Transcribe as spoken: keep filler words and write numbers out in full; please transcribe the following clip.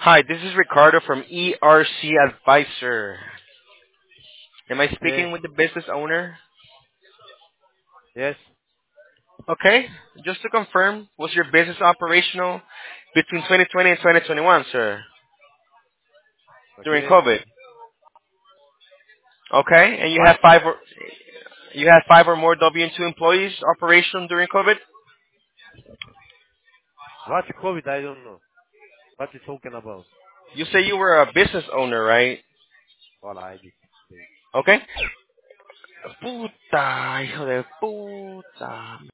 Hi, this is Ricardo from E R C Advisor. Am I Yes, speaking with the business owner? yes. Okay, just to confirm, was your business operational between twenty twenty and twenty twenty-one, sir, during Okay. COVID? Okay, and you What? have five or you have five or more W two employees operational during COVID? What COVID? I don't know. What you talking about? You say you were a business owner, right? Well, I did. Okay. Puta, hijo de puta.